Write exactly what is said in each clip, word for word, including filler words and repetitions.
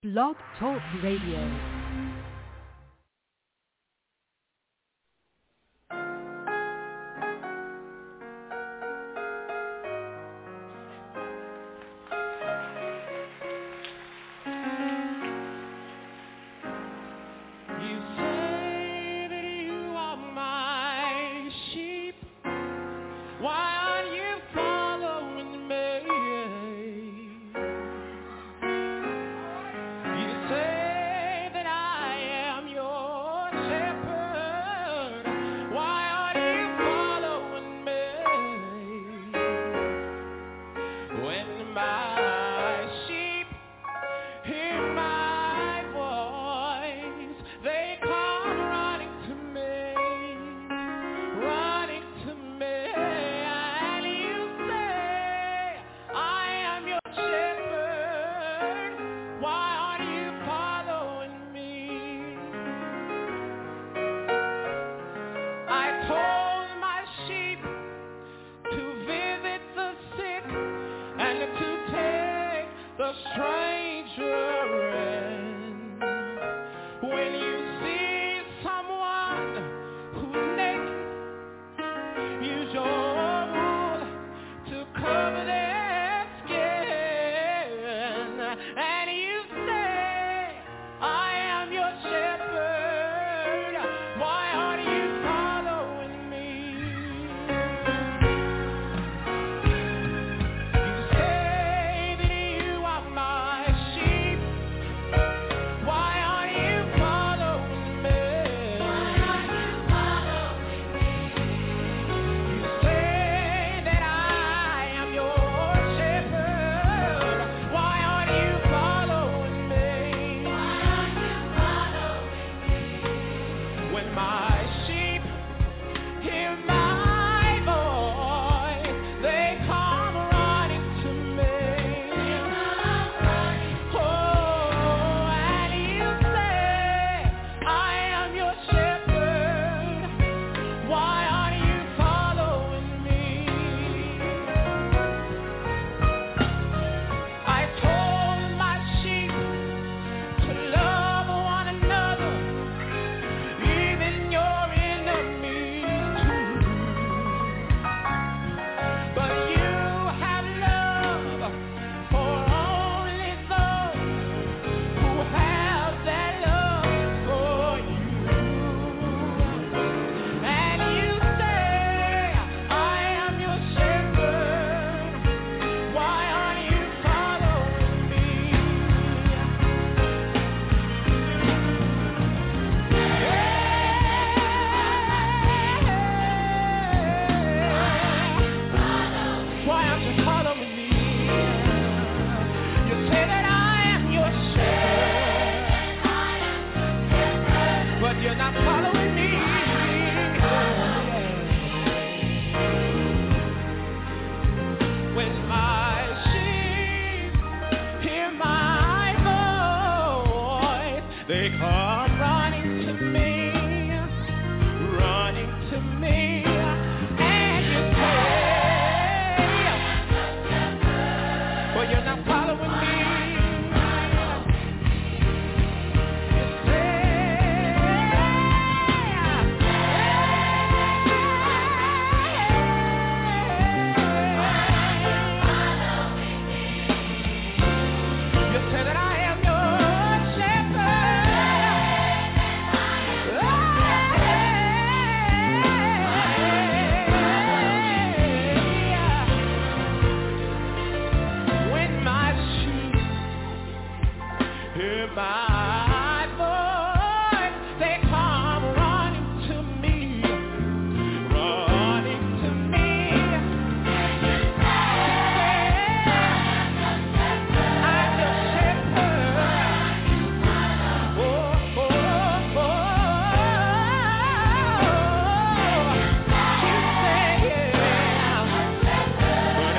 Blog Talk Radio.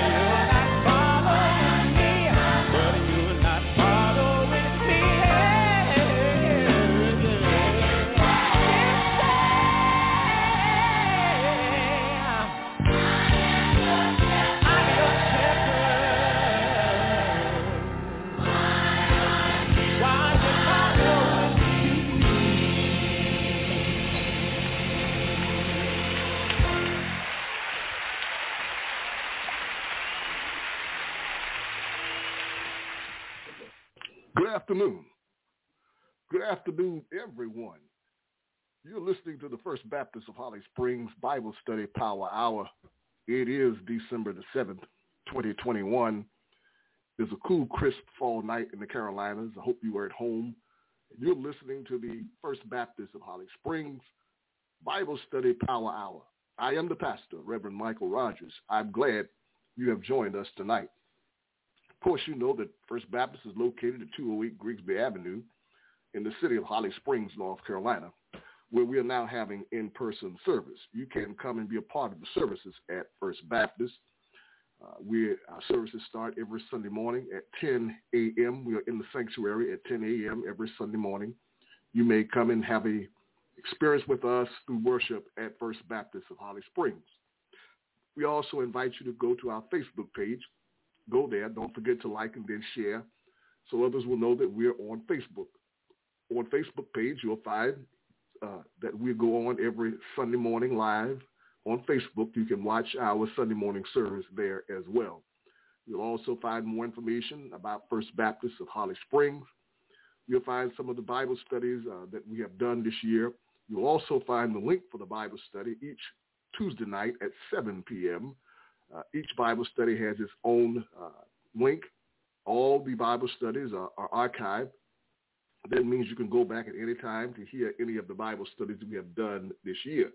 Yeah. Good afternoon. Good afternoon, everyone. You're listening to the First Baptist of Holly Springs Bible Study Power Hour. It is December the seventh, twenty twenty-one. It's a cool, crisp fall night in the Carolinas. I hope you are at home. You're listening to the First Baptist of Holly Springs Bible Study Power Hour. I am the pastor, Reverend Michael Rogers. I'm glad you have joined us tonight. Of course, you know that First Baptist is located at two oh eight Grigsby Avenue in the city of Holly Springs, North Carolina, where we are now having in-person service. You can come and be a part of the services at First Baptist. Uh, we our services start every Sunday morning at ten a.m. We are in the sanctuary at ten a.m. every Sunday morning. You may come and have a experience with us through worship at First Baptist of Holly Springs. We also invite you to go to our Facebook page. Go there. Don't forget to like and then share so others will know that we're on Facebook. On Facebook page, you'll find uh, that we go on every Sunday morning live on Facebook. You can watch our Sunday morning service there as well. You'll also find more information about First Baptist of Holly Springs. You'll find some of the Bible studies uh, that we have done this year. You'll also find the link for the Bible study each Tuesday night at seven p.m. Uh, each Bible study has its own uh, link. All the Bible studies are, are archived. That means you can go back at any time to hear any of the Bible studies we have done this year.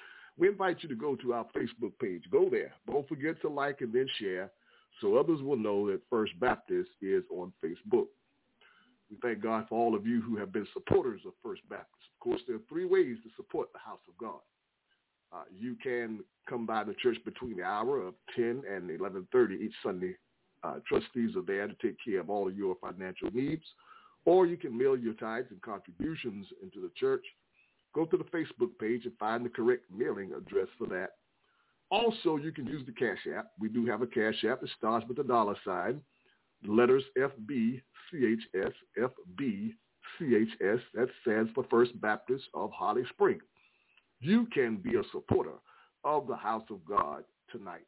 We invite you to go to our Facebook page. Go there. Don't forget to like and then share so others will know that First Baptist is on Facebook. We thank God for all of you who have been supporters of First Baptist. Of course, there are three ways to support the house of God. Uh, you can come by the church between the hour of ten and eleven thirty each Sunday. Uh, trustees are there to take care of all of your financial needs. Or you can mail your tithes and contributions into the church. Go to the Facebook page and find the correct mailing address for that. Also, you can use the Cash App. We do have a Cash App that starts with a dollar sign, the letters F B C H S, F B C H S. That stands for First Baptist of Holly Springs. You can be a supporter of the house of God tonight.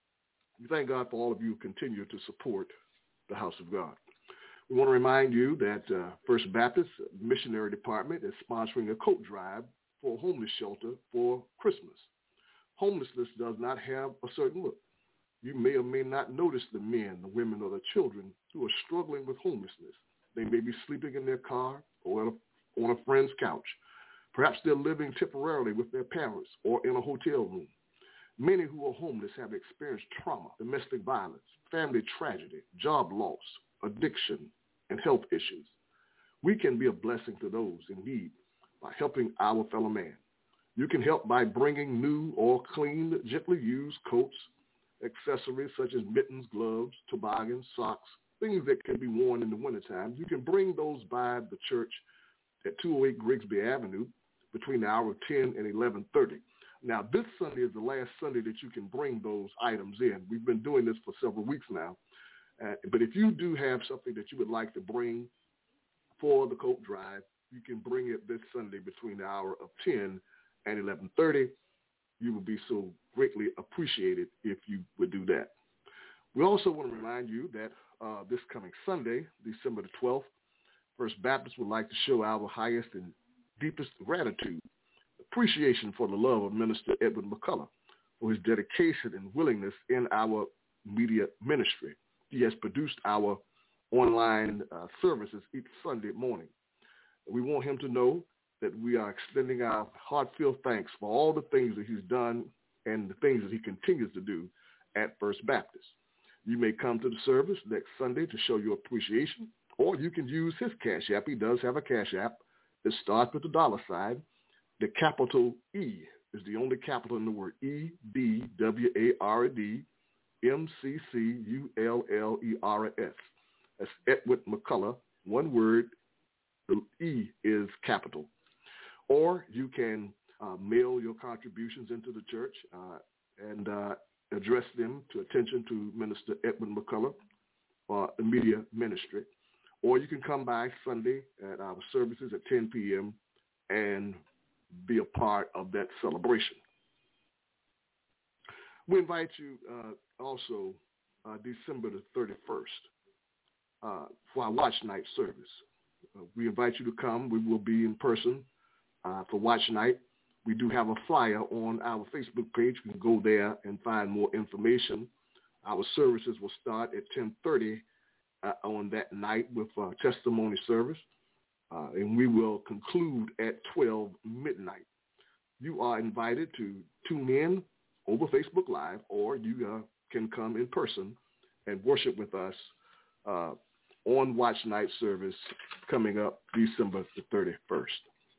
We thank God for all of you who continue to support the house of God. We want to remind you that uh, First Baptist Missionary Department is sponsoring a coat drive for a homeless shelter for Christmas. Homelessness does not have a certain look. You may or may not notice the men, the women, or the children who are struggling with homelessness. They may be sleeping in their car or on a friend's couch. Perhaps they're living temporarily with their parents or in a hotel room. Many who are homeless have experienced trauma, domestic violence, family tragedy, job loss, addiction, and health issues. We can be a blessing to those in need by helping our fellow man. You can help by bringing new or clean, gently used coats, accessories such as mittens, gloves, toboggans, socks, things that can be worn in the wintertime. You can bring those by the church at two oh eight Grigsby Avenue between the hour of ten and eleven thirty. Now, this Sunday is the last Sunday that you can bring those items in. We've been doing this for several weeks now. Uh, but if you do have something that you would like to bring for the coat drive, you can bring it this Sunday between the hour of ten and eleven thirty. You would be so greatly appreciated if you would do that. We also want to remind you that uh, this coming Sunday, December the twelfth, First Baptist would like to show our highest and deepest gratitude, appreciation for the love of Minister Edwin McCullough for his dedication and willingness in our media ministry. He has produced our online uh, services each Sunday morning. We want him to know that we are extending our heartfelt thanks for all the things that he's done and the things that he continues to do at First Baptist. You may come to the service next Sunday to show your appreciation, or you can use his Cash App. He does have a Cash App that starts with the dollar sign. The capital E is the only capital in the word, E B W A R D M C C U L L E R S. That's Edward McCullough, one word. The E is capital. Or you can uh, mail your contributions into the church uh, and uh, address them to attention to Minister Edwin McCullough or the media ministry. Or you can come by Sunday at our services at ten p.m. and be a part of that celebration. We invite you uh, also uh, December the thirty-first. uh, for our watch night service. Uh, we invite you to come. We will be in person uh, for watch night. We do have a flyer on our Facebook page. You can go there and find more information. Our services will start at ten thirty uh, on that night with a testimony service, uh, and we will conclude at twelve midnight. You are invited to tune in over Facebook Live, or you uh, can come in person and worship with us uh, on Watch Night service coming up December the thirty-first.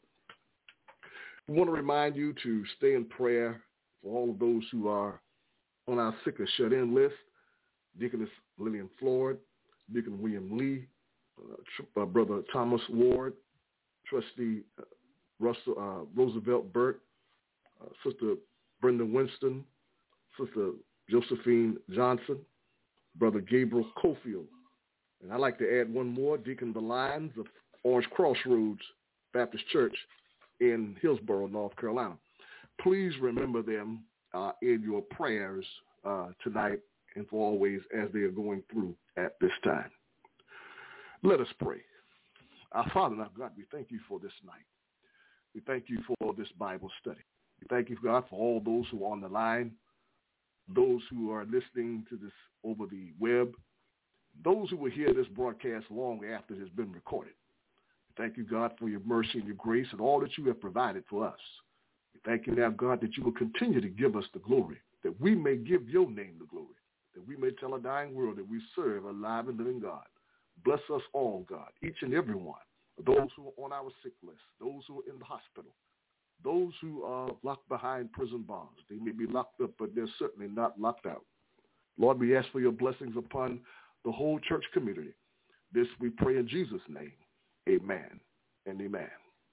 We want to remind you to stay in prayer for all of those who are on our sick or shut-in list: Deaconess Lillian Floyd, Deacon William Lee, uh, tr- uh, Brother Thomas Ward, Trustee uh, Russell uh, Roosevelt Burt, uh, Sister Brenda Winston, Sister Josephine Johnson, Brother Gabriel Cofield. And I'd like to add one more, Deacon Belines of Orange Crossroads Baptist Church in Hillsborough, North Carolina. Please remember them uh, in your prayers uh, tonight and for always as they are going through at this time. Let us pray. Our Father and our God, we thank you for this night. We thank you for this Bible study. We thank you, God, for all those who are on the line, those who are listening to this over the web, those who will hear this broadcast long after it has been recorded. We thank you, God, for your mercy and your grace and all that you have provided for us. We thank you now, God, that you will continue to give us the glory, that we may give your name the glory, that we may tell a dying world that we serve a live and living God. Bless us all, God, each and every one, those who are on our sick list, those who are in the hospital, those who are locked behind prison bars. They may be locked up, but they're certainly not locked out. Lord, we ask for your blessings upon the whole church community. This we pray in Jesus' name. Amen and amen.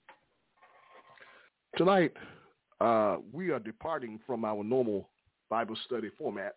Tonight, uh, we are departing from our normal Bible study format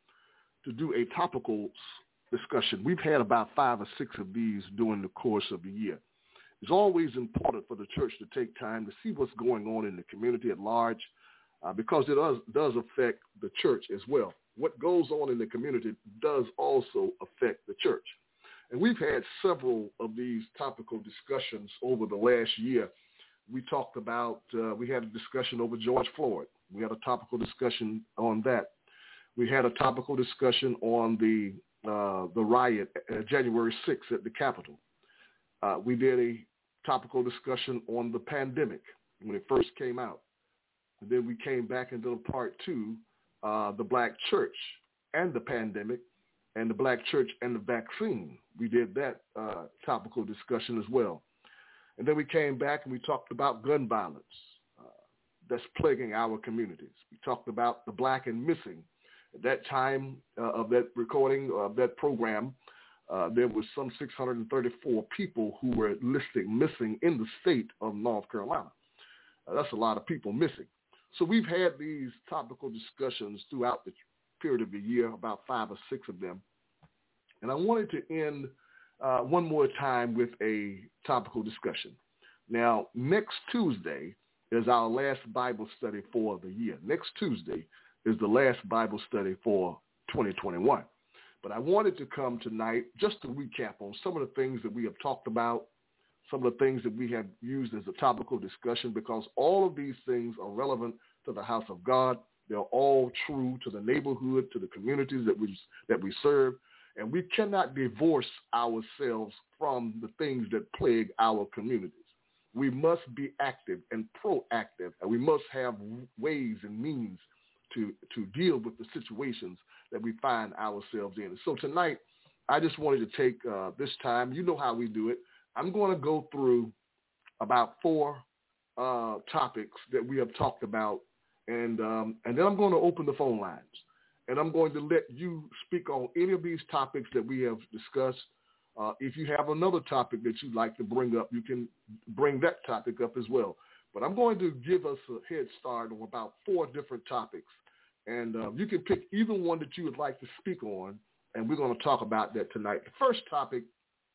to do a topical discussion. We've had about five or six of these during the course of the year. It's always important for the church to take time to see what's going on in the community at large, uh, because it does, does affect the church as well. What goes on in the community does also affect the church. And we've had several of these topical discussions over the last year. We talked about, uh, we had a discussion over George Floyd. We had a topical discussion on that. We had a topical discussion on the uh, the riot uh, January sixth at the Capitol. Uh, we did a topical discussion on the pandemic when it first came out. And then we came back into the part two, uh, the black church and the pandemic, and the black church and the vaccine. We did that uh, topical discussion as well. And then we came back and we talked about gun violence uh, that's plaguing our communities. We talked about the black and missing. At that time uh, of that recording of that program, uh, there was some six hundred thirty-four people who were listed missing in the state of North Carolina. Uh, that's a lot of people missing. So we've had these topical discussions throughout the period of the year, about five or six of them. And I wanted to end uh, one more time with a topical discussion. Now, next Tuesday is our last Bible study for the year. Next Tuesday is the last Bible study for twenty twenty-one. But I wanted to come tonight just to recap on some of the things that we have talked about, some of the things that we have used as a topical discussion, because all of these things are relevant to the house of God. They're all true to the neighborhood, to the communities that we that we serve. And we cannot divorce ourselves from the things that plague our communities. We must be active and proactive, and we must have ways and means to, to deal with the situations that we find ourselves in. So tonight, I just wanted to take uh, this time. You know how we do it. I'm going to go through about four uh, topics that we have talked about, and um, and then I'm going to open the phone lines. And I'm going to let you speak on any of these topics that we have discussed. Uh, if you have another topic that you'd like to bring up, you can bring that topic up as well. But I'm going to give us a head start on about four different topics. And uh, you can pick either one that you would like to speak on, and we're going to talk about that tonight. The first topic,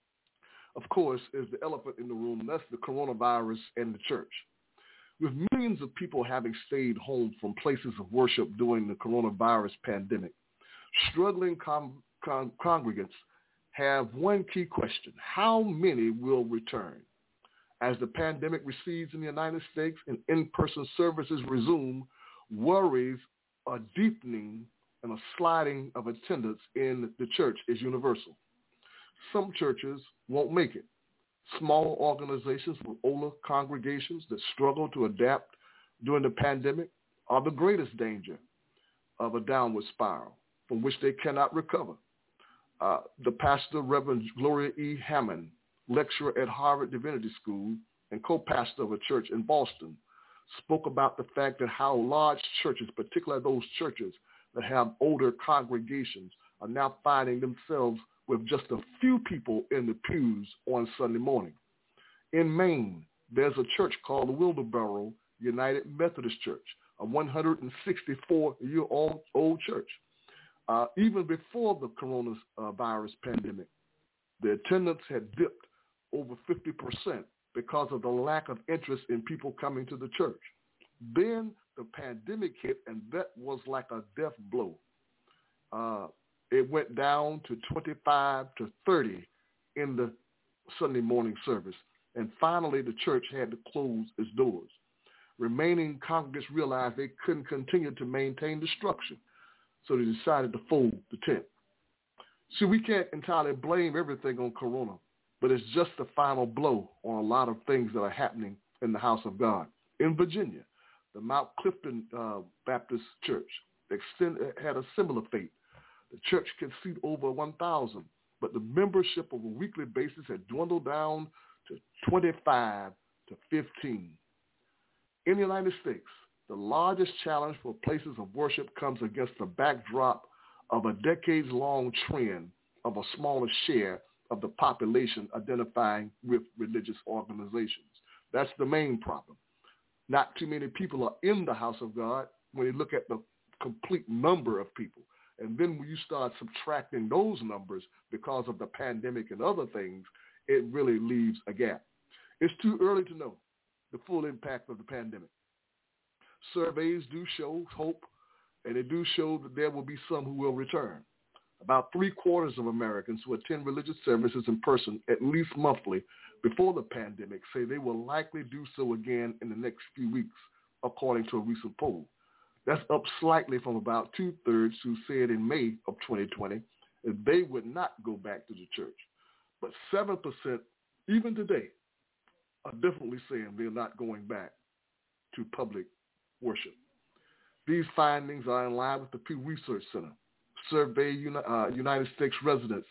of course, is the elephant in the room. That's the coronavirus and the church. With millions of people having stayed home from places of worship during the coronavirus pandemic, struggling com- con- congregants have one key question: how many will return? As the pandemic recedes in the United States and in-person services resume, worries are deepening and a sliding of attendance in the church is universal. Some churches won't make it. Small organizations with older congregations that struggle to adapt during the pandemic are the greatest danger of a downward spiral from which they cannot recover. Uh, the pastor, Reverend Gloria E. Hammond, lecturer at Harvard Divinity School and co-pastor of a church in Boston, spoke about the fact that how large churches, particularly those churches that have older congregations, are now finding themselves with just a few people in the pews on Sunday morning. In Maine, there's a church called the Wildeboro United Methodist Church, a one hundred sixty-four-year-old old church. Uh, even before the coronavirus pandemic, the attendance had dipped over fifty percent because of the lack of interest in people coming to the church. Then the pandemic hit, and that was like a death blow. Uh, it went down to twenty-five to thirty in the Sunday morning service, and finally the church had to close its doors. Remaining congregants realized they couldn't continue to maintain the structure, so they decided to fold the tent. See, we can't entirely blame everything on Corona, but it's just the final blow on a lot of things that are happening in the house of God. In Virginia, the Mount Clifton uh, Baptist Church extend, had a similar fate. The church could seat over one thousand, but the membership on a weekly basis had dwindled down to twenty-five to fifteen. In the United States, the largest challenge for places of worship comes against the backdrop of a decades-long trend of a smaller share of the population identifying with religious organizations. That's the main problem. Not too many people are in the house of God when you look at the complete number of people. And then when you start subtracting those numbers because of the pandemic and other things, it really leaves a gap. It's too early to know the full impact of the pandemic. Surveys do show hope, and they do show that there will be some who will return. About three quarters of Americans who attend religious services in person at least monthly before the pandemic say they will likely do so again in the next few weeks, according to a recent poll. That's up slightly from about two-thirds who said in May of twenty twenty that they would not go back to the church. But seven percent, even today, are definitely saying they're not going back to public worship. These findings are in line with the Pew Research Center. Survey uh, United States residents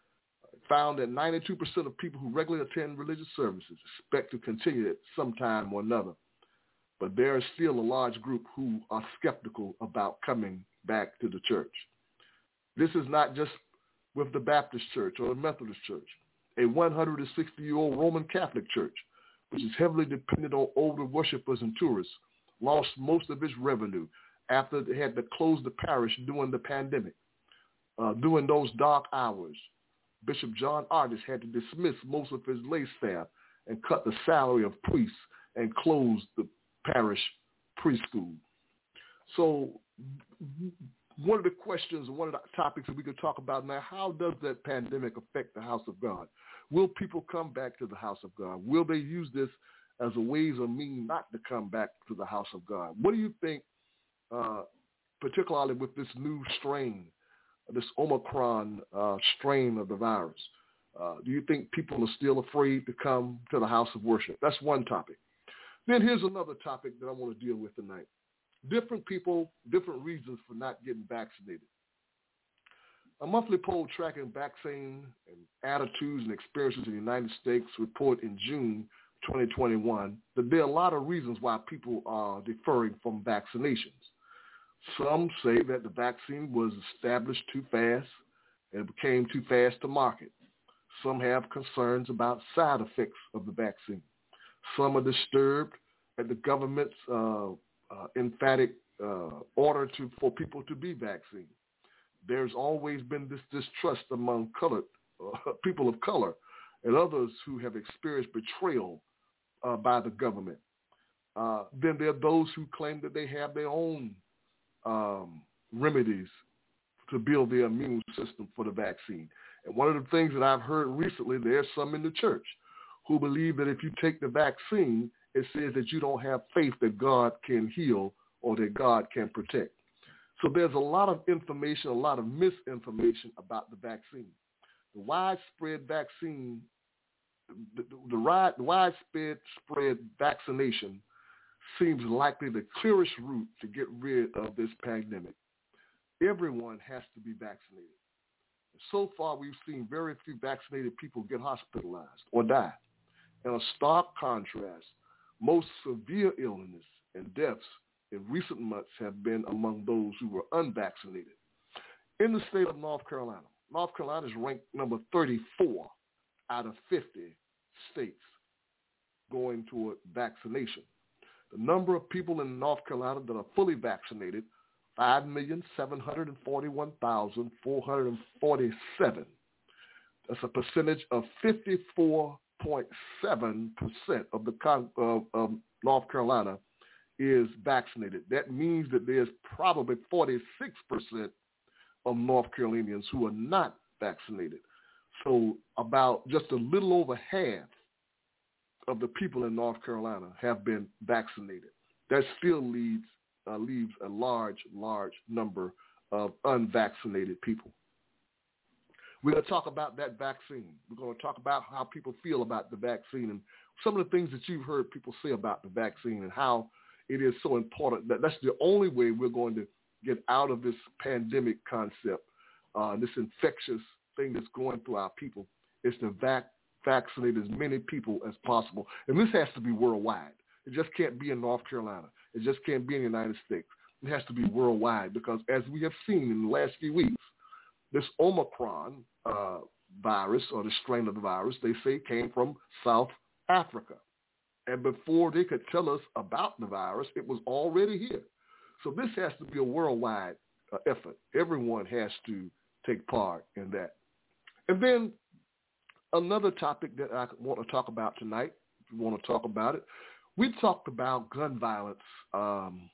found that ninety-two percent of people who regularly attend religious services expect to continue at some time or another. But there is still a large group who are skeptical about coming back to the church. This is not just with the Baptist Church or the Methodist Church. A one hundred sixty-year-old Roman Catholic church, which is heavily dependent on older worshipers and tourists, lost most of its revenue after they had to close the parish during the pandemic. Uh, during those dark hours, Bishop John Ardis had to dismiss most of his lay staff and cut the salary of priests and close the parish preschool. So one of the questions, one of the topics that we could talk about now, how does that pandemic affect the house of God? Will people come back to the house of God? Will they use this as a ways or means not to come back to the house of God? What do you think, uh, particularly with this new strain, this Omicron uh, strain of the virus? Uh, do you think people are still afraid to come to the house of worship? That's one topic. Then here's another topic that I want to deal with tonight. Different people, different reasons for not getting vaccinated. A monthly poll tracking vaccine and attitudes and experiences in the United States report in June twenty twenty-one that there are a lot of reasons why people are deferring from vaccinations. Some say that the vaccine was established too fast and it became too fast to market. Some have concerns about side effects of the vaccine. Some are disturbed at the government's uh, uh, emphatic uh, order to, for people to be vaccinated. There's always been this distrust among colored uh, people of color and others who have experienced betrayal uh, by the government. Uh, then there are those who claim that they have their own um, remedies to build their immune system for the vaccine. And one of the things that I've heard recently, there's some in the church who believe that if you take the vaccine, it says that you don't have faith that God can heal or that God can protect. So there's a lot of information, a lot of misinformation about the vaccine. The widespread vaccine, the, the, the, the widespread spread vaccination seems likely the clearest route to get rid of this pandemic. Everyone has to be vaccinated. So far, we've seen very few vaccinated people get hospitalized or die. In a stark contrast, most severe illness and deaths in recent months have been among those who were unvaccinated. In the state of North Carolina, North Carolina is ranked number thirty-four out of fifty states going toward vaccination. The number of people in North Carolina that are fully vaccinated, five million seven hundred forty-one thousand four hundred forty-seven. That's a percentage of fifty-four point seven percent of the con- of, of North Carolina is vaccinated. That means that there's probably forty-six percent of North Carolinians who are not vaccinated. So about just a little over half of the people in North Carolina have been vaccinated. That still leaves uh, leaves a large, large number of unvaccinated people. We're going to talk about that vaccine. We're going to talk about how people feel about the vaccine and some of the things that you've heard people say about the vaccine and how it is so important. That that's the only way we're going to get out of this pandemic concept, uh, this infectious thing that's going through our people, is to vac- vaccinate as many people as possible. And this has to be worldwide. It just can't be in North Carolina. It just can't be in the United States. It has to be worldwide because, as we have seen in the last few weeks, this Omicron uh, virus, or the strain of the virus, they say came from South Africa. And before they could tell us about the virus, it was already here. So this has to be a worldwide uh, effort. Everyone has to take part in that. And then another topic that I want to talk about tonight, if you want to talk about it, we talked about gun violence um,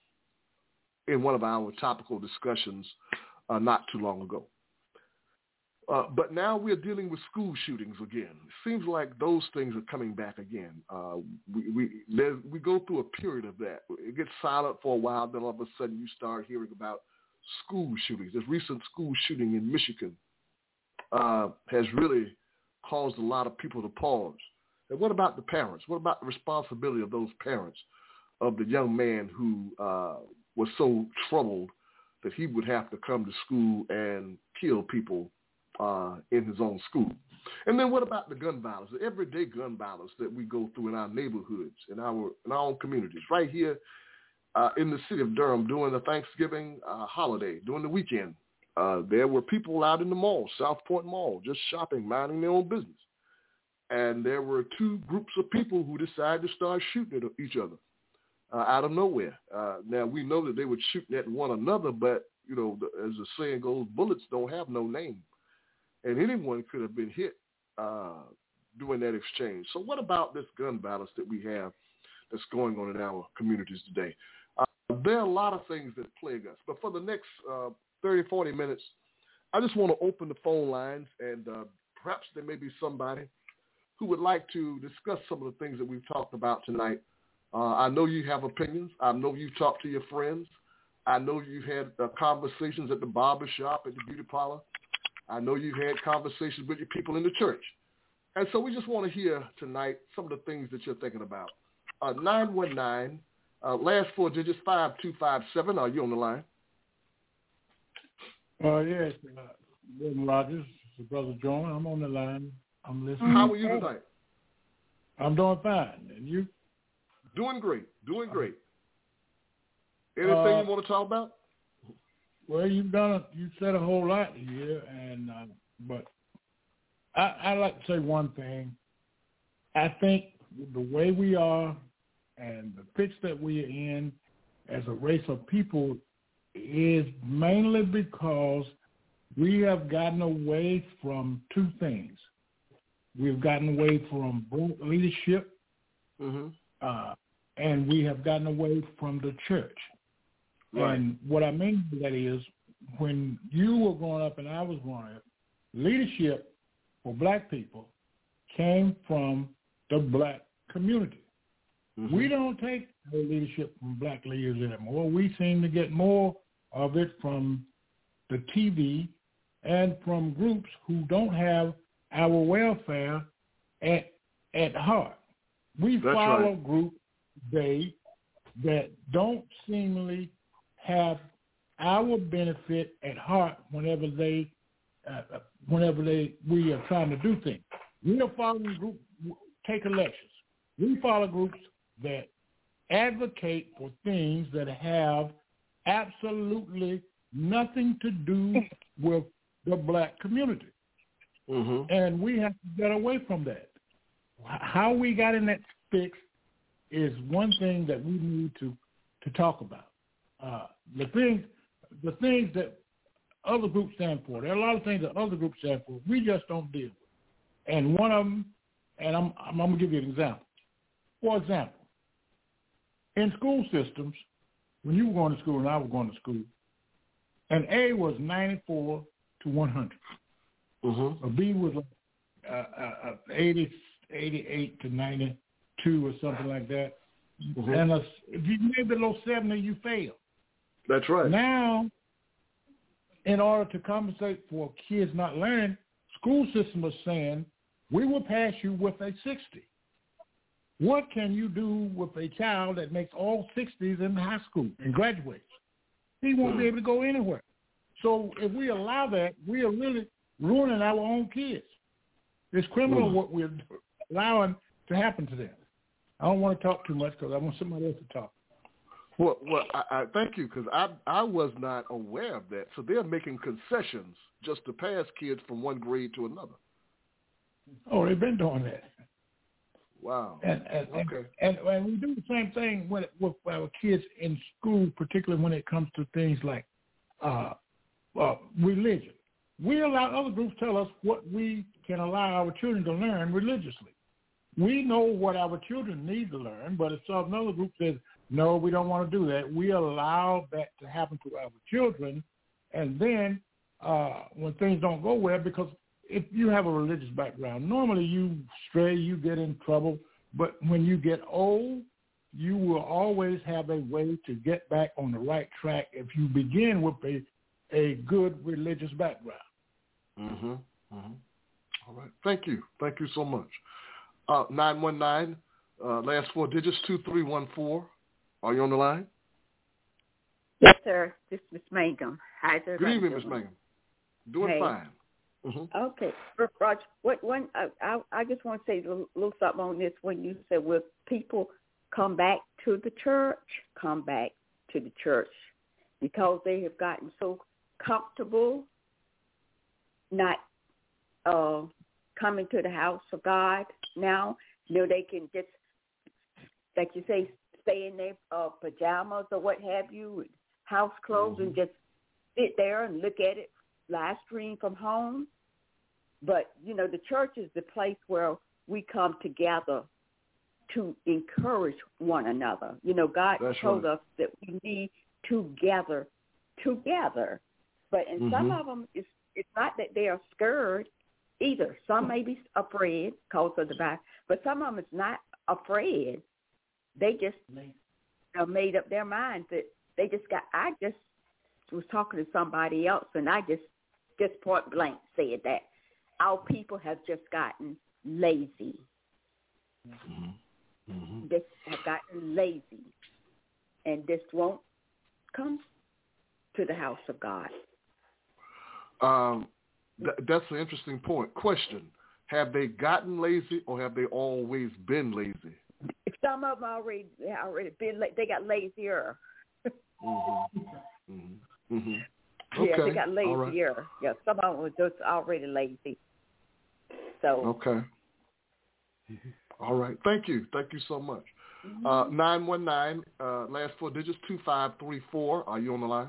in one of our topical discussions uh, not too long ago. Uh, but now we're dealing with school shootings again. It seems like those things are coming back again. Uh, we we, we go through a period of that. It gets silent for a while, then all of a sudden you start hearing about school shootings. This recent school shooting in Michigan uh, has really caused a lot of people to pause. And what about the parents? What about the responsibility of those parents of the young man who uh, was so troubled that he would have to come to school and kill people uh, in his own school? And then what about the gun violence, the everyday gun violence that we go through in our neighborhoods, in our in our own communities, right here uh, in the city of Durham during the Thanksgiving uh, holiday, during the weekend? Uh, there were people out in the mall, South Point Mall, just shopping, minding their own business. And there were two groups of people who decided to start shooting at each other uh, out of nowhere. Uh, now, we know that they were shooting at one another, but, you know, the, as the saying goes, bullets don't have no name. And anyone could have been hit uh, during that exchange. So what about this gun violence that we have that's going on in our communities today? Uh, there are a lot of things that plague us. But for the next uh, thirty, forty minutes, I just want to open the phone lines, and uh, perhaps there may be somebody who would like to discuss some of the things that we've talked about tonight. Uh, I know you have opinions. I know you've talked to your friends. I know you've had uh, conversations at the barber shop, at the beauty parlor. I know you've had conversations with your people in the church. And so we just want to hear tonight some of the things that you're thinking about. Uh, nine one nine, uh, last four digits, five two five seven. Are you on the line? Uh, yes, uh, Brother Rogers, Brother John, I'm on the line. I'm listening. How are you tonight? I'm doing fine. And you? Doing great. Doing great. Anything uh, you want to talk about? Well, you've done a, you said a whole lot here, and uh, but I, I like to say one thing. I think the way we are and the fix that we are in as a race of people is mainly because we have gotten away from two things. We've gotten away from leadership, mm-hmm. uh, and we have gotten away from the church. Right. And what I mean by that is, when you were growing up and I was growing up, leadership for black people came from the black community. Mm-hmm. We don't take leadership from black leaders anymore. We seem to get more of it from the T V and from groups who don't have our welfare at at heart. We That's follow right. groups they that don't seemingly have our benefit at heart whenever they uh, whenever they we are trying to do things. We are following groups. Take elections. We follow groups that advocate for things that have absolutely nothing to do with the black community. Mm-hmm. And we have to get away from that. How we got in that fix is one thing that we need to, to talk about. Uh, the things the things that other groups stand for, there are a lot of things that other groups stand for, we just don't deal with. And one of them, and I'm, I'm going to give you an example. For example, in school systems, when you were going to school and I was going to school, an A was ninety-four to one hundred. Mm-hmm. A B was uh, uh, eighty, eighty-eight to ninety-two or something like that. Mm-hmm. And a, if you made below seventy, you failed. That's right. Now, in order to compensate for kids not learning, school system is saying, we will pass you with a sixty. What can you do with a child that makes all sixties in high school and graduates? He won't mm. be able to go anywhere. So if we allow that, we are really ruining our own kids. It's criminal mm. what we're allowing to happen to them. I don't want to talk too much because I want somebody else to talk. Well, well, I, I thank you because I I was not aware of that. So they're making concessions just to pass kids from one grade to another. Oh, they've been doing that. Wow. And and, okay. and, and and we do the same thing with with our kids in school, particularly when it comes to things like uh, uh, religion. We allow other groups tell us what we can allow our children to learn religiously. We know what our children need to learn, but if another group says, no, we don't want to do that, we allow that to happen to our children. And then uh, when things don't go well, because if you have a religious background, normally you stray, you get in trouble. But when you get old, you will always have a way to get back on the right track if you begin with a, a good religious background. Mm-hmm. Mm-hmm. All right. Thank you. Thank you so much. Uh, nine one nine, uh, last four digits, two three one four. Are you on the line? Yes, sir. This is Miss Mangum. How's everybody Good evening, doing? Miss Mangum. Doing hey. fine. Mm-hmm. Okay. Roger, what, one, I, I, I just want to say a little, little something on this. When you said, will people come back to the church? Come back to the church because they have gotten so comfortable not uh, coming to the house of God now. You know, they can just, like you say, stay in their uh, pajamas or what have you, house clothes, mm-hmm. and just sit there and look at it, live stream from home. But, you know, the church is the place where we come together to encourage one another. You know, God That's told right. us that we need to gather together. But in mm-hmm. some of them, it's, it's not that they are scared either. Some may be afraid because of the virus, but some of them is not afraid. They just uh, made up their minds that they just got, I just was talking to somebody else, and I just, just point blank said that our people have just gotten lazy. Mm-hmm. Mm-hmm. Just have gotten lazy, and this won't come to the house of God. Um, th- that's an interesting point. Question: have they gotten lazy, or have they always been lazy? Some of them already already been. They got lazier. mm-hmm. Mm-hmm. Mm-hmm. Okay. Yeah, they got lazier. Right. Yeah, some of them were just already lazy. So. Okay. All right. Thank you. Thank you so much. Mm-hmm. Uh, nine one nine, uh, last four digits, two five three four. Are you on the line?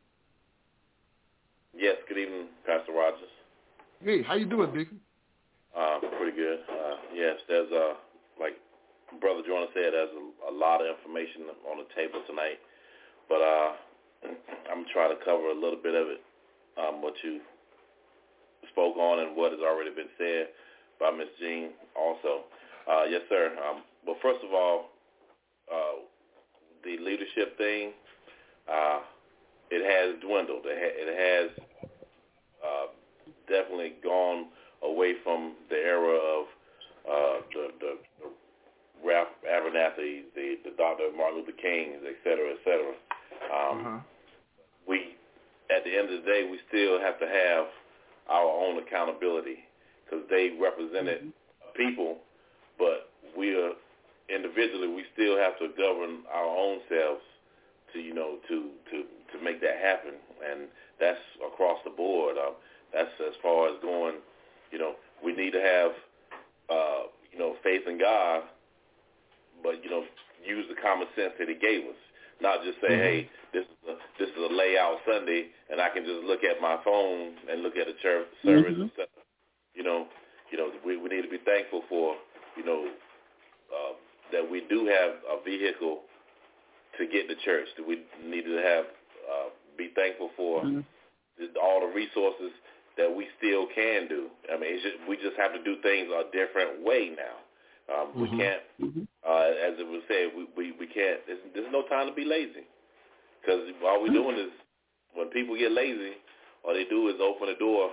Yes. Good evening, Pastor Rogers. Hey, how you doing, Deacon? Uh, pretty good. Uh, yes, there's a, like Brother Jordan said, there's a, a lot of information on the table tonight. But uh, I'm trying to cover a little bit of it, um, what you spoke on and what has already been said by Miz Jean also. Uh, yes, sir. Um, well, first of all, uh, the leadership thing, uh, it has dwindled. It, ha- it has uh, definitely gone away from the era of uh, the, the, the Ralph Abernathy, the, the Doctor Martin Luther King, et cetera, et cetera. Um, uh-huh. We, at the end of the day, we still have to have our own accountability because they represented mm-hmm. people, but we are individually, we still have to govern our own selves to, you know, to, to, to make that happen, and that's across the board. Uh, that's as far as going, you know, we need to have, uh, you know, faith in God, but, you know, use the common sense that he gave us. Not just say, mm-hmm. hey, this is a, this is a layout Sunday, and I can just look at my phone and look at the church service mm-hmm. and stuff. You know, you know, we, we need to be thankful for, you know, uh, that we do have a vehicle to get to church. That we need to have uh, be thankful for mm-hmm. all the resources that we still can do. I mean, it's just, we just have to do things a different way now. Um, mm-hmm. We can't, uh, as it was said, we, we, we can't, there's, there's no time to be lazy. Because all we're doing is, when people get lazy, all they do is open the door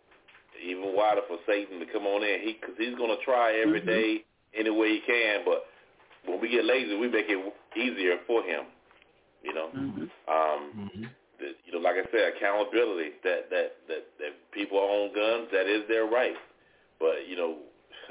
even wider for Satan to come on in. He, because he's going to try every mm-hmm. day any way he can, but when we get lazy, we make it easier for him, you know. Mm-hmm. Um, mm-hmm. the, you know, like I said, accountability, that, that, that, that people own guns, that is their right. But, you know,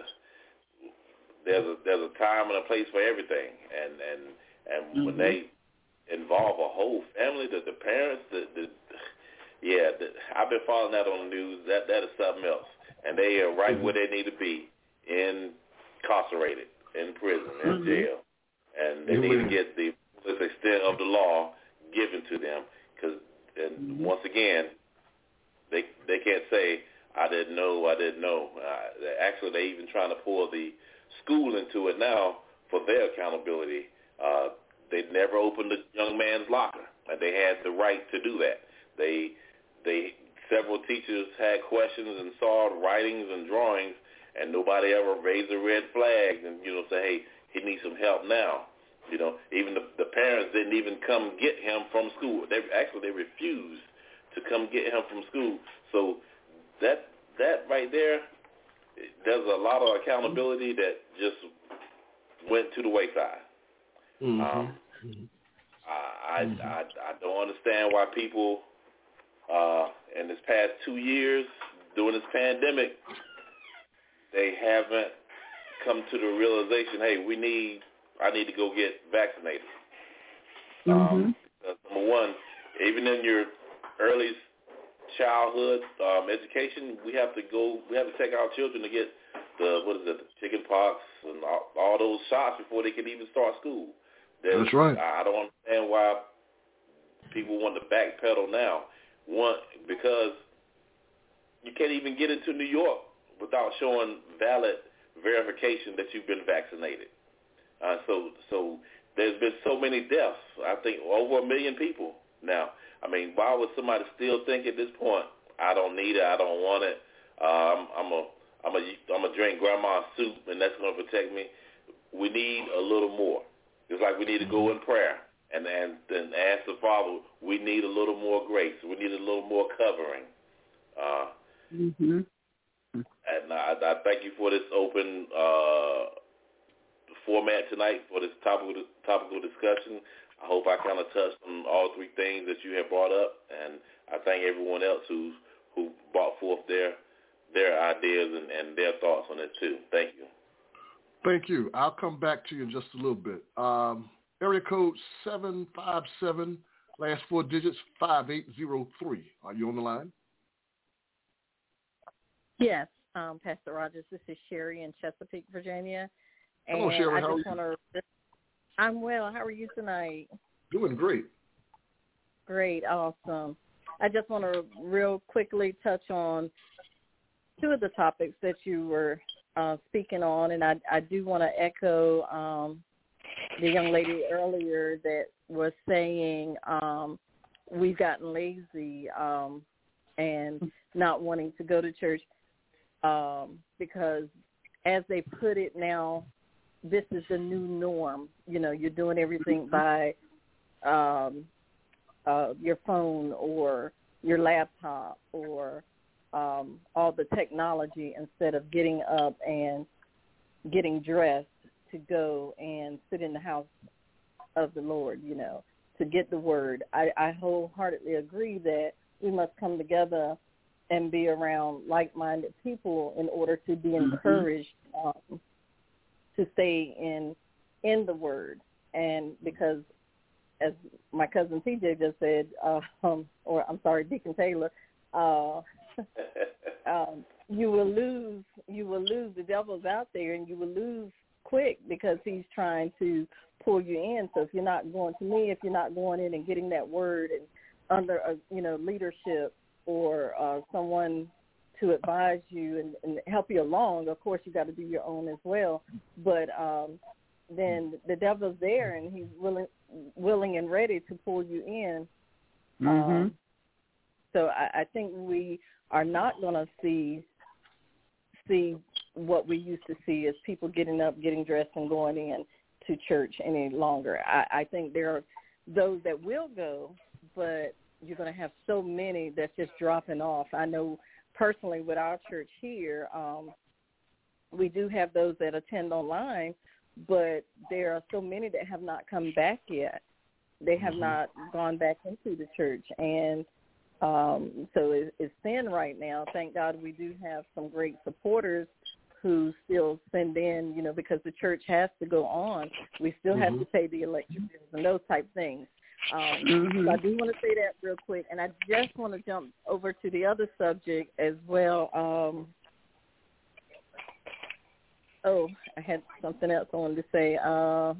There's a there's a time and a place for everything, and and, and mm-hmm. when they involve a whole family, the the parents, the, the yeah, the, I've been following that on the news. That that is something else, and they are right mm-hmm. where they need to be, incarcerated, in prison, in mm-hmm. jail, and they mm-hmm. need to get the fullest extent of the law given to them. Because and mm-hmm. once again, they they can't say I didn't know, I didn't know. Uh, actually, they even trying to pull the school into it now for their accountability. Uh, they never opened the young man's locker, and they had the right to do that. They, they, several teachers had questions and saw writings and drawings, and nobody ever raised a red flag and, you know, say, hey, he needs some help now. You know, even the, the parents didn't even come get him from school. They actually they refused to come get him from school. So that that right there, there's a lot of accountability that just went to the wayside. Mm-hmm. Um, I, mm-hmm. I, I I don't understand why people uh, in this past two years during this pandemic, they haven't come to the realization, hey, we need, I need to go get vaccinated. Mm-hmm. Um, number one, even in your early childhood um, education, we have to go, we have to take our children to get the, what is it, the chicken pox and all, all those shots before they can even start school. There's, That's right. I don't understand why people want to backpedal now. One, because you can't even get into New York without showing valid verification that you've been vaccinated. Uh, so, so there's been so many deaths. I think over a million people now. I mean, why would somebody still think at this point, I don't need it, I don't want it, uh, I'm, I'm a, I'm a, I'm a drink grandma's soup, and that's going to protect me? We need a little more. It's like we need to go in prayer and and, and ask the Father. We need a little more grace. We need a little more covering. Uh, mm-hmm. And I, I thank you for this open uh, format tonight for this topical topical discussion. I hope I kind of touched on all three things that you have brought up, and I thank everyone else who who brought forth their their ideas and, and their thoughts on it too. Thank you. Thank you. I'll come back to you in just a little bit. Um, area code seven five seven, last four digits, five eight zero three. Are you on the line? Yes, um, Pastor Rogers. This is Sherry in Chesapeake, Virginia. And Hello, Sherry. I How just are want to. I'm well. How are you tonight? Doing great. Great, awesome. I just want to real quickly touch on two of the topics that you were uh, speaking on, and I, I do want to echo um, the young lady earlier that was saying um, we've gotten lazy, um, and not wanting to go to church um, because, as they put it now, this is the new norm. You know, you're doing everything by um, uh, your phone or your laptop or um, all the technology instead of getting up and getting dressed to go and sit in the house of the Lord, you know, to get the word. I, I wholeheartedly agree that we must come together and be around like-minded people in order to be encouraged um, to stay in in the word. And because, as my cousin T J just said, uh, um, or I'm sorry, Deacon Taylor, uh, um, you will lose. You will lose. The devil's out there, and you will lose quick because he's trying to pull you in. So if you're not going to me, if you're not going in and getting that word and under a, you know, leadership or uh, someone to advise you and, and help you along, of course you got to do your own as well. But um, then the devil's there, and he's willing, willing and ready to pull you in. Mm-hmm. Um, so I, I think we are not going to see see what we used to see as people getting up, getting dressed, and going in to church any longer. I, I think there are those that will go, but you're going to have so many that's just dropping off. I know personally with our church here, um, we do have those that attend online, but there are so many that have not come back yet. They have mm-hmm. not gone back into the church, and um, so it, it's thin right now. Thank God we do have some great supporters who still send in, you know, because the church has to go on. We still mm-hmm. have to pay the electric bills and those type things. Um, mm-hmm. So I do want to say that real quick, and I just want to jump over to the other subject as well. Um, oh, I had something else I wanted to say. Uh,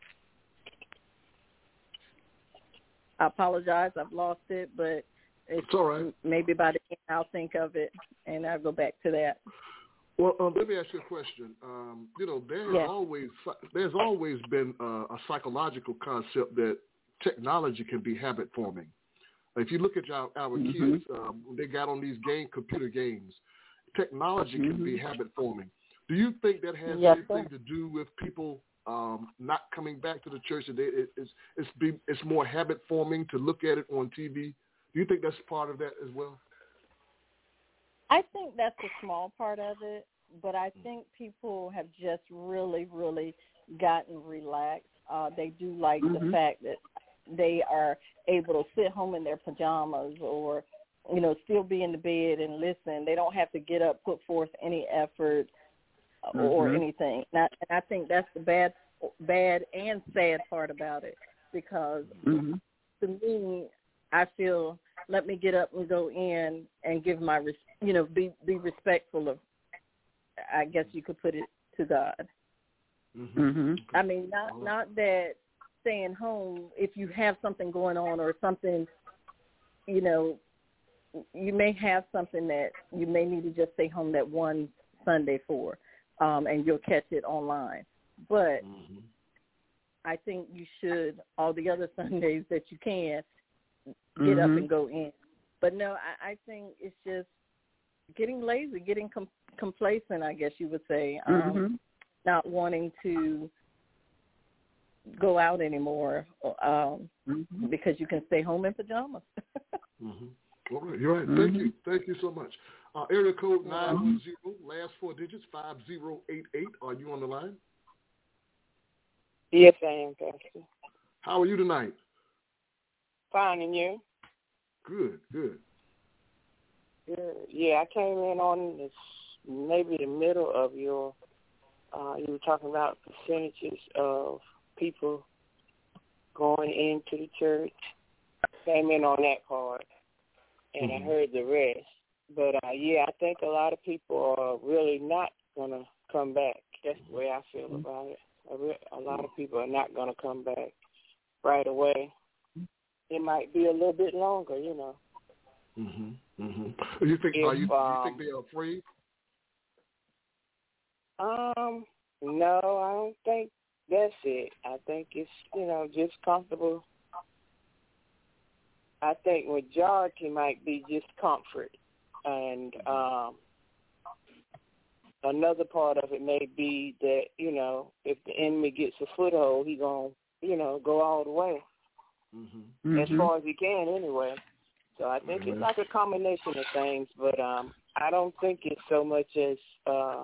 I apologize. I've lost it, but it's, it's all right. Maybe by the end I'll think of it, and I'll go back to that. Well, um, let me ask you a question. Um, you know, there's yes. always there's always been uh, a psychological concept that technology can be habit forming. If you look at our, our mm-hmm. kids, um, they got on these game computer games. Technology mm-hmm. can be habit forming. Do you think that has yes, anything sir. to do with people um, not coming back to the church? They, it, it's it's, be, it's more habit forming to look at it on T V. Do you think that's part of that as well? I think that's a small part of it, but I think people have just really, really gotten relaxed. Uh, they do like mm-hmm. the fact that they are able to sit home in their pajamas or, you know, still be in the bed and listen. They don't have to get up, put forth any effort mm-hmm. or anything. And I, and I think that's the bad, bad and sad part about it because mm-hmm. to me, I feel let me get up and go in and give my, you know, be be respectful of, I guess you could put it, to God. Mm-hmm. I mean, not not that staying home, if you have something going on or something, you know, you may have something that you may need to just stay home that one Sunday for, um, and you'll catch it online. But mm-hmm. I think you should, all the other Sundays that you can, get mm-hmm. up and go in. But no, I, I think it's just getting lazy, getting com- complacent, I guess you would say, um, mm-hmm. not wanting to go out anymore um, mm-hmm. because you can stay home in pajamas. mm-hmm. All right, you're right. Mm-hmm. Thank you. Thank you so much. Uh, area code nine one zero, last four digits, five zero eight eight. Are you on the line? Yes, I am, Pastor. How are you tonight? Fine, and you? Good, good. Good. Yeah, I came in on this, maybe the middle of your, uh, you were talking about percentages of people going into the church. Came in on that part, and mm-hmm. I heard the rest. But, uh, yeah, I think a lot of people are really not going to come back. That's the way I feel mm-hmm. about it. A, re- a lot of people are not going to come back right away. It might be a little bit longer, you know. Mhm. Mhm. You think? If, are you, um, you think they are afraid? Um, no, I don't think that's it. I think it's, you know, just comfortable. I think majority might be just comfort, and um, another part of it may be that, you know, if the enemy gets a foothold, he gonna, you know, go all the way mm-hmm. as Mm-hmm. far as he can anyway. So I think it's like a combination of things, but um, I don't think it's so much as uh,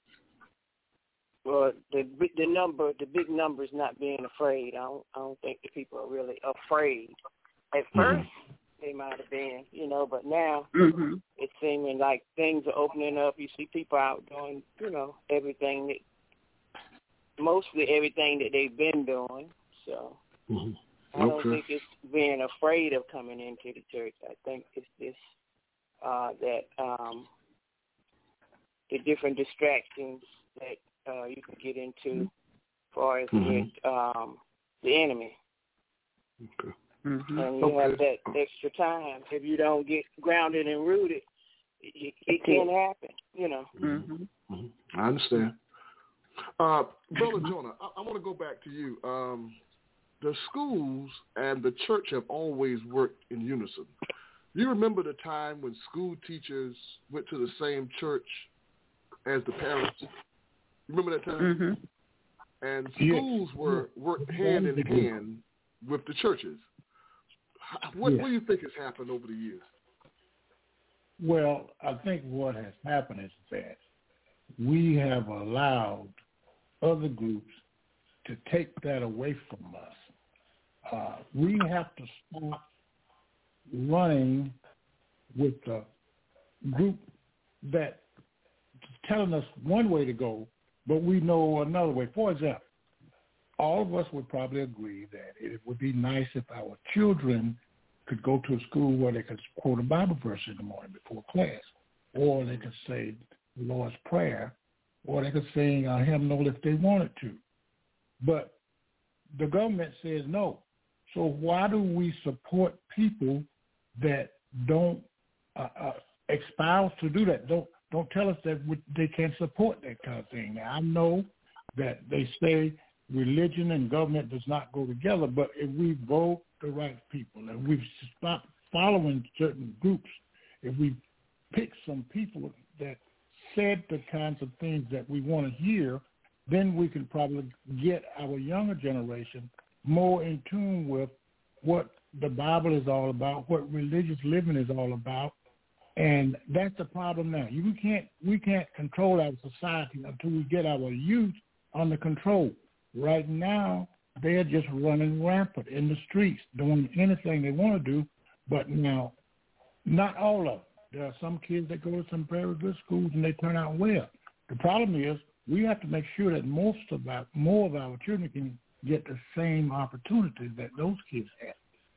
well the the number, the big numbers not being afraid. I don't, I don't think the people are really afraid. At first, mm-hmm. they might have been, you know, but now mm-hmm. it's seeming like things are opening up. You see people out doing, you know, everything that, mostly everything that they've been doing. So. Mm-hmm. I don't okay. think it's being afraid of coming into the church. I think it's just uh, that um, the different distractions that uh, you can get into as far as mm-hmm. with um, the enemy. Okay. Mm-hmm. And you okay. have that extra time. If you don't get grounded and rooted, it, it can happen, you know. Mm-hmm. Mm-hmm. I understand. Uh, Brother Jonah, I, I want to go back to you. Um, The schools and the church have always worked in unison. You remember the time when school teachers went to the same church as the parents? You remember that time? Mm-hmm. And schools yes. were worked hand in hand with the churches. What, yes. what do you think has happened over the years? Well, I think what has happened is that we have allowed other groups to take that away from us. Uh, we have to stop running with the group that is telling us one way to go, but we know another way. For example, all of us would probably agree that it would be nice if our children could go to a school where they could quote a Bible verse in the morning before class, or they could say the Lord's Prayer, or they could sing a hymnal if they wanted to. But the government says no. So why do we support people that don't uh, uh, espouse to do that? Don't don't tell us that we, they can't support that kind of thing. Now, I know that they say religion and government does not go together, but if we vote the right people, and we stop following certain groups, if we pick some people that said the kinds of things that we want to hear, then we can probably get our younger generation more in tune with what the Bible is all about, what religious living is all about, and that's the problem now. You can't, we can't control our society until we get our youth under control. Right now, they're just running rampant in the streets, doing anything they want to do, but now, not all of them. There are some kids that go to some very good schools and they turn out well. The problem is, we have to make sure that most of our, more of our children can get the same opportunities that those kids have.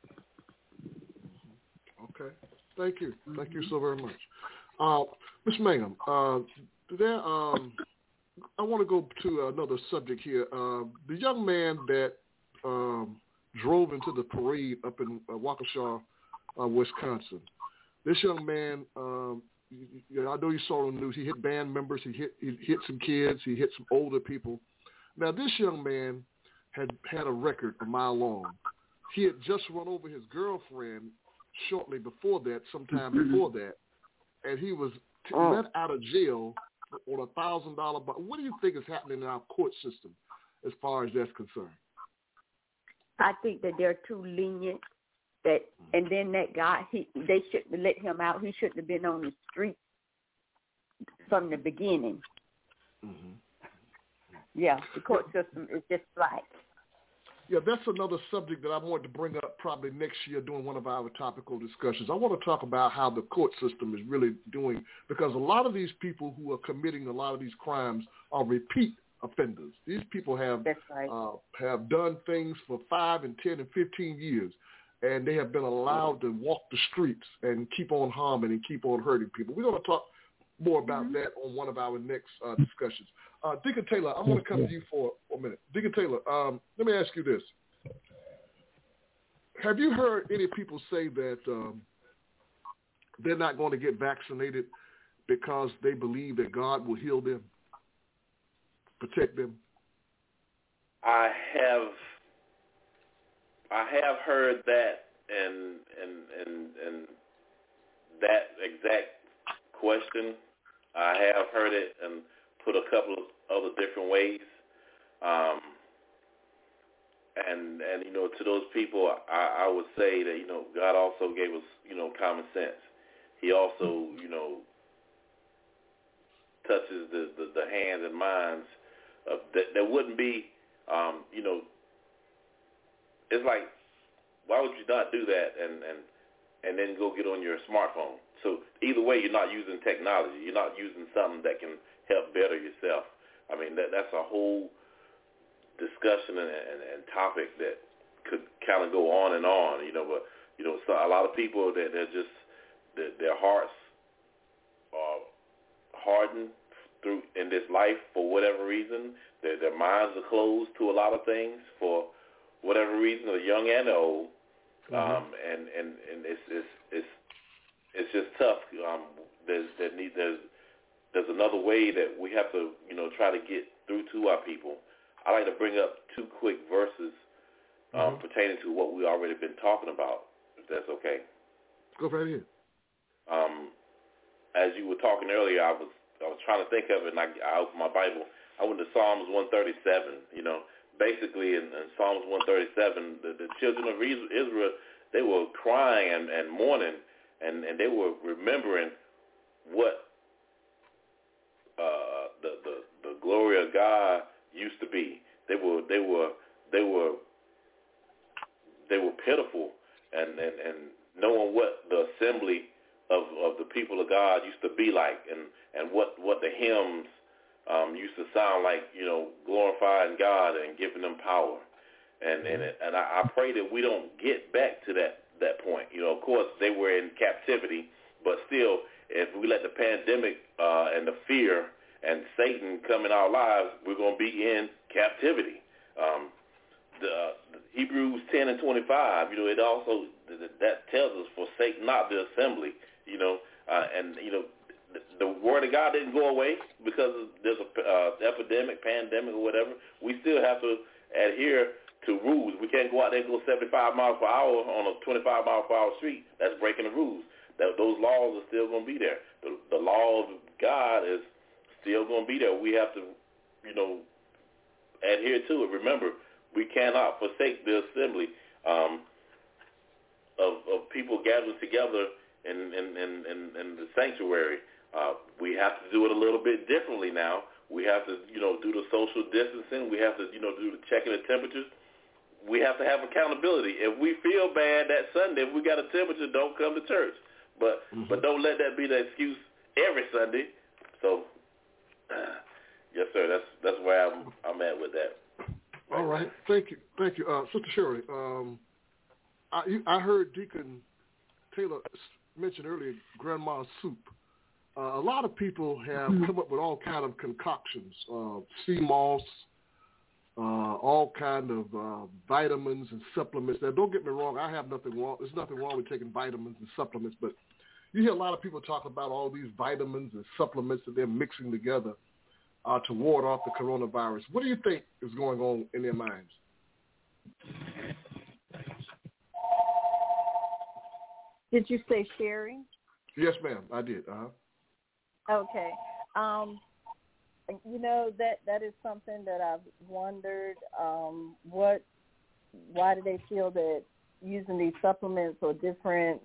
Okay. Thank you. Thank you so very much. Uh, Miz Mangum, uh, there, um, I want to go to another subject here. Uh, the young man that um, drove into the parade up in uh, Waukesha, uh, Wisconsin, this young man, um, you know, I know you saw on the news, he hit band members, he hit, he hit some kids, he hit some older people. Now, this young man had had a record a mile long. He had just run over his girlfriend shortly before that, sometime before that, and he was t- let out of jail on a one thousand dollars bond. What do you think is happening in our court system as far as that's concerned? I think that they're too lenient. That and then that guy, he they shouldn't have let him out. He shouldn't have been on the street from the beginning. Mm-hmm. Yeah, the court system is just like. Yeah, that's another subject that I wanted to bring up probably next year during one of our topical discussions. I want to talk about how the court system is really doing, because a lot of these people who are committing a lot of these crimes are repeat offenders. These people have That's right. uh, have done things for five and ten and fifteen years, and they have been allowed to walk the streets and keep on harming and keep on hurting people. We're going to talk more about mm-hmm. that on one of our next uh, discussions. Uh, Deacon Taylor, I want to come to you for, for a minute. Deacon Taylor, um, let me ask you this. Have you heard any people say that um, they're not going to get vaccinated because they believe that God will heal them, protect them? I have I have heard that and and and and that exact question, I have heard it and put a couple of other different ways. Um, and and you know, to those people, I, I would say that you know, God also gave us you know common sense. He also you know touches the the, the hands and minds of that. There wouldn't be um, you know. It's like, why would you not do that and, and and then go get on your smartphone? So either way, you're not using technology. You're not using something that can help better yourself. I mean, that that's a whole discussion and, and, and topic that could kind of go on and on, you know. But, you know, so a lot of people, that they're just, that their hearts are hardened through in this life for whatever reason. Their, their minds are closed to a lot of things for whatever reason, the young and the old, um, mm-hmm. and, and, and it's, it's it's it's just tough. Um, there's there need there's there's another way that we have to you know try to get through to our people. I like to bring up two quick verses um, mm-hmm. pertaining to what we already been talking about, if that's okay. Go right ahead. Um, as you were talking earlier, I was I was trying to think of it, and I, I opened my Bible. I went to Psalms one thirty-seven. You know. Basically, in, in Psalms one thirty-seven, the, the children of Israel, they were crying and, and mourning, and, and they were remembering what uh, the, the the glory of God used to be. They were they were they were they were pitiful, and, and, and knowing what the assembly of, of the people of God used to be like, and, and what, what the hymns Um, used to sound like, you know, glorifying God and giving them power. And and, it, and I, I pray that we don't get back to that, that point. You know, of course, they were in captivity, but still, if we let the pandemic uh, and the fear and Satan come in our lives, we're going to be in captivity. Um, the, the Hebrews ten and twenty-five, you know, it also, that tells us, forsake not the assembly, you know, uh, and, you know, the word of God didn't go away because there's a uh, epidemic, pandemic, or whatever. We still have to adhere to rules. We can't go out there and go seventy-five miles per hour on a twenty-five mile per hour street. That's breaking the rules. That those laws are still going to be there. The, the law of God is still going to be there. We have to, you know, adhere to it. Remember, we cannot forsake the assembly um, of, of people gathering together in in, in, in, in the sanctuary. Uh, we have to do it a little bit differently now. We have to, you know, do the social distancing. We have to, you know, do the checking the temperatures. We have to have accountability. If we feel bad that Sunday, if we got a temperature, don't come to church. But mm-hmm. but don't let that be the excuse every Sunday. So, uh, yes, sir. That's that's where I'm I'm at with that. All right. Thank you. Thank you, uh, Sister Sherry. Um, I you, I heard Deacon Taylor mention earlier Grandma's soup. Uh, a lot of people have come up with all kind of concoctions, uh, sea moss, uh, all kind of uh, vitamins and supplements. Now, don't get me wrong. I have nothing wrong. There's nothing wrong with taking vitamins and supplements, but you hear a lot of people talk about all these vitamins and supplements that they're mixing together uh, to ward off the coronavirus. What do you think is going on in their minds? Did you say sharing? Yes, ma'am. I did. Uh-huh. Okay. Um, you know, that, that is something that I've wondered. Um, what, why do they feel that using these supplements or different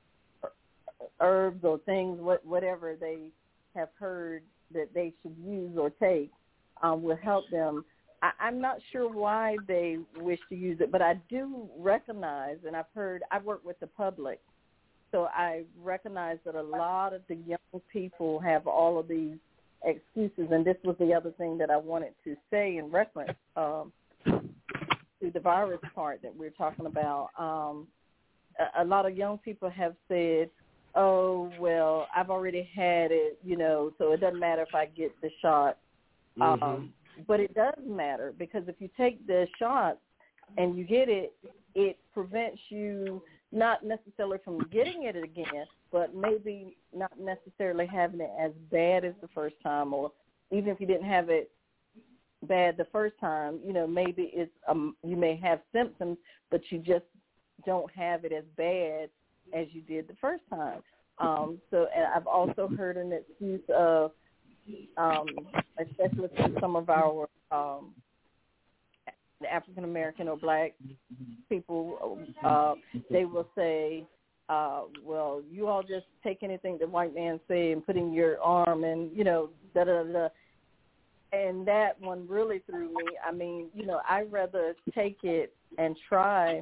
herbs or things, what, whatever they have heard that they should use or take um, will help them? I, I'm not sure why they wish to use it, but I do recognize, and I've heard, I've worked with the public, so I recognize that a lot of the young people have all of these excuses, and this was the other thing that I wanted to say in reference um, to the virus part that we're talking about. Um, a, a lot of young people have said, oh, well, I've already had it, you know, so it doesn't matter if I get the shot. Mm-hmm. Um, but it does matter, because if you take the shot and you get it, it prevents you not necessarily from getting it again, but maybe not necessarily having it as bad as the first time, or even if you didn't have it bad the first time, you know, maybe it's um, you may have symptoms, but you just don't have it as bad as you did the first time. Um, so, and I've also heard an excuse of, um, especially from some of our um, African American or Black people, uh, they will say, uh, "Well, you all just take anything the white man say and put in your arm, and you know, da da da." And that one really threw me. I mean, you know, I'd rather take it and try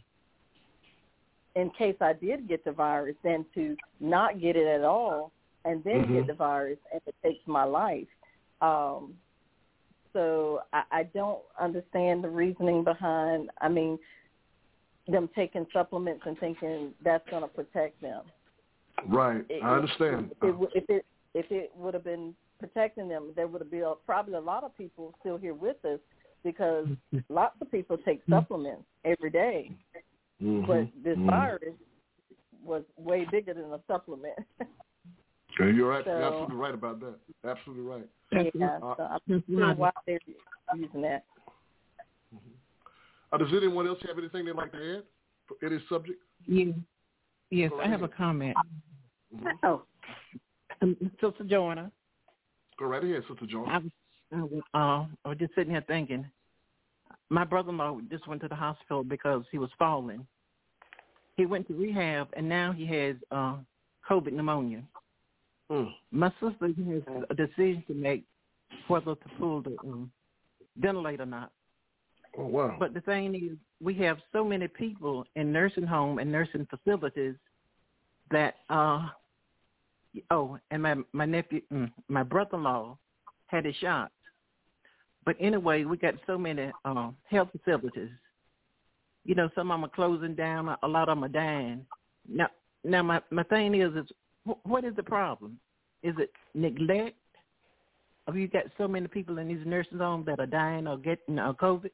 in case I did get the virus than to not get it at all and then mm-hmm. get the virus and it takes my life. Um, so I, I don't understand the reasoning behind, I mean, them taking supplements and thinking that's going to protect them. Right. It, I understand. If it, if it, if it would have been protecting them, there would have been probably a lot of people still here with us because lots of people take supplements every day. Mm-hmm. But this mm-hmm. virus was way bigger than a supplement. Yeah, you're right. So, you're absolutely right about that. Absolutely right. Yeah, uh, so I'm sure why they're using that. Mm-hmm. Uh, does anyone else have anything they'd like to add for any subject? Yeah. Yes, I have a comment. Mm-hmm. Oh. Um, Sister Joanna. Go right ahead, Sister Joanna. I was, uh, I was just sitting here thinking, my brother-in-law just went to the hospital because he was falling. He went to rehab, and now he has uh, COVID pneumonia. Mm. My sister has a decision to make whether to pull the um, ventilator or not. Oh, wow. But the thing is, we have so many people in nursing home and nursing facilities that, uh, oh, and my, my nephew, my brother-in-law had a shot. But anyway, we got so many uh, health facilities. You know, some of them are closing down. A lot of them are dying. Now, now my, my thing is, is wh- what is the problem? Is it neglect? Have you got so many people in these nursing homes that are dying or getting uh, COVID?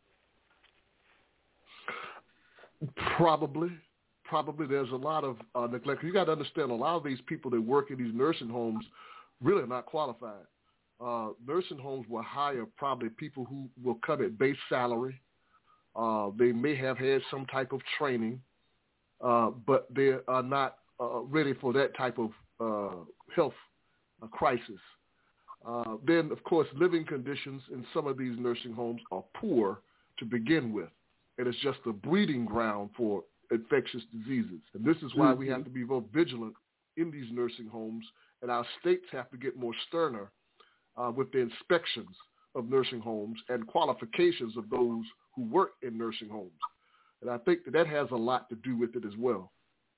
Probably. Probably there's a lot of uh, neglect. You got to understand, a lot of these people that work in these nursing homes really are not qualified. Uh, nursing homes will hire probably people who will come at base salary. Uh, they may have had some type of training, uh, but they are not uh, ready for that type of uh, health uh, crisis. Uh, then, of course, living conditions in some of these nursing homes are poor to begin with, and it's just a breeding ground for infectious diseases. And this is why mm-hmm. we have to be more vigilant in these nursing homes, and our states have to get more sterner Uh, with the inspections of nursing homes and qualifications of those who work in nursing homes. And I think that that has a lot to do with it as well.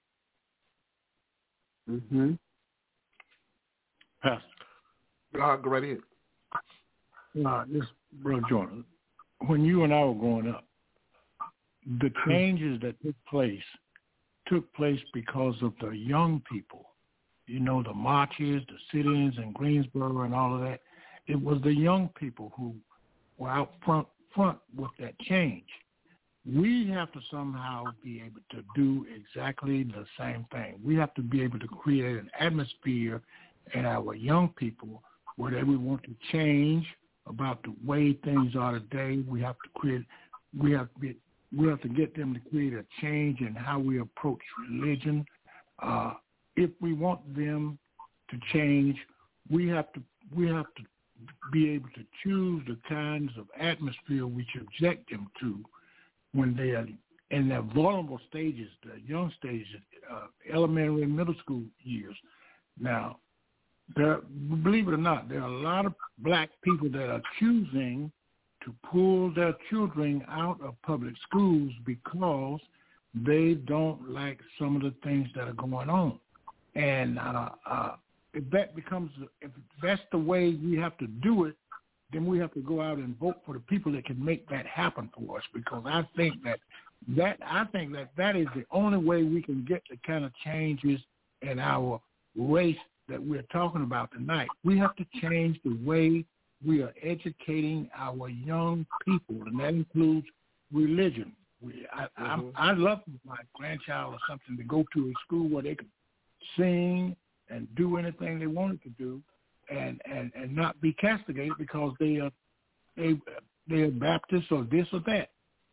Mm-hmm. Pastor. Uh, go right ahead. Uh, this, Brother Jordan, when you and I were growing up, the changes that took place took place because of the young people. You know, the marches, the sit-ins in Greensboro and all of that. It was the young people who were out front, front with that change. We have to somehow be able to do exactly the same thing. We have to be able to create an atmosphere in our young people where they would want to change about the way things are today. We have to create, we have to, be, we have to get them to create a change in how we approach religion. Uh, if we want them to change, we have to, we have to be able to choose the kinds of atmosphere we subject them to when they are in their vulnerable stages, the young stages, uh, elementary and middle school years. Now, there, believe it or not, there are a lot of black people that are choosing to pull their children out of public schools because they don't like some of the things that are going on. And uh, uh, if that becomes, if that's the way we have to do it, then we have to go out and vote for the people that can make that happen for us. Because I think that that I think that that is the only way we can get the kind of changes in our race that we're talking about tonight. We have to change the way we are educating our young people, and that includes religion. We, I, mm-hmm. I, I love my grandchild or something to go to a school where they can sing and do anything they wanted to do, and, and, and not be castigated because they are they they are Baptist or this or that.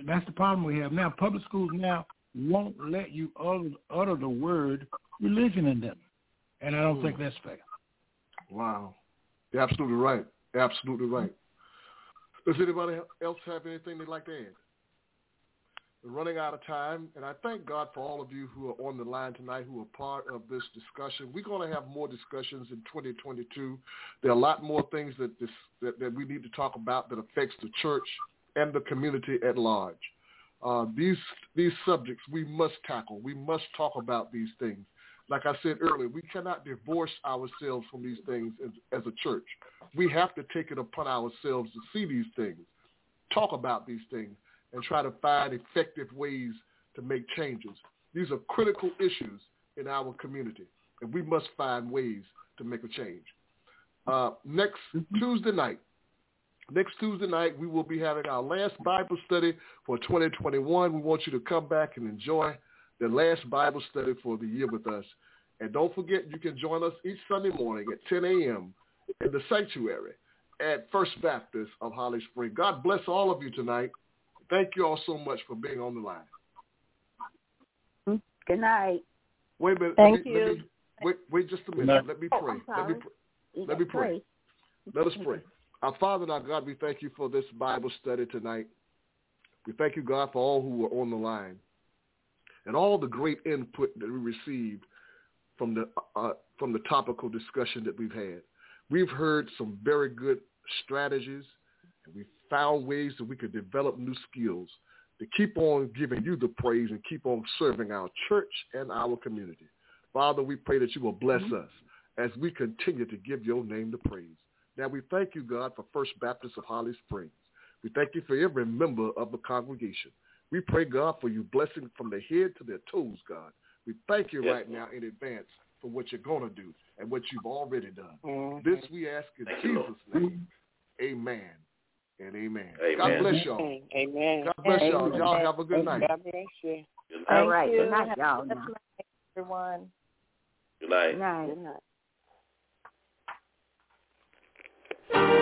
And that's the problem we have now. Public schools now won't let you utter, utter the word religion in them. And I don't mm. think that's fair. Wow. You're absolutely right. Absolutely right. Does anybody else have anything they'd like to add? We're running out of time, and I thank God for all of you who are on the line tonight who are part of this discussion. We're going to have more discussions in twenty twenty-two. There are a lot more things that, this, that, that we need to talk about that affects the church and the community at large. Uh, these these subjects we must tackle. We must talk about these things. Like I said earlier, we cannot divorce ourselves from these things as, as a church. We have to take it upon ourselves to see these things, talk about these things, and try to find effective ways to make changes. These are critical issues in our community, and we must find ways to make a change. Uh, next Tuesday night, next Tuesday night, we will be having our last Bible study for twenty twenty-one. We want you to come back and enjoy the last Bible study for the year with us. And don't forget, you can join us each Sunday morning at ten a.m. in the sanctuary at First Baptist of Holly Springs. God bless all of you tonight. Thank you all so much for being on the line. Good night. Wait a minute. Thank let me, you. Let me, wait, wait just a minute. Let me pray. Oh, let me pray. Let me pray. Let us pray. Our Father and our God, we thank you for this Bible study tonight. We thank you, God, for all who were on the line and all the great input that we received from the uh, from the topical discussion that we've had. We've heard some very good strategies, and we found ways that we could develop new skills to keep on giving you the praise and keep on serving our church and our community. Father, we pray that you will bless mm-hmm. us as we continue to give your name the praise. Now, we thank you, God, for First Baptist of Holly Springs. We thank you for every member of the congregation. We pray, God, for you blessing from their head to their toes, God. We thank you yes. right now in advance for what you're going to do and what you've already done. Mm-hmm. This we ask in thank Jesus' you, name. Amen and amen. amen. God bless y'all. Amen. God bless amen. y'all. Y'all have a good night. God bless you. Good night. All right. Good Good night, y'all. Good night, everyone. Good night. Good night. Good night.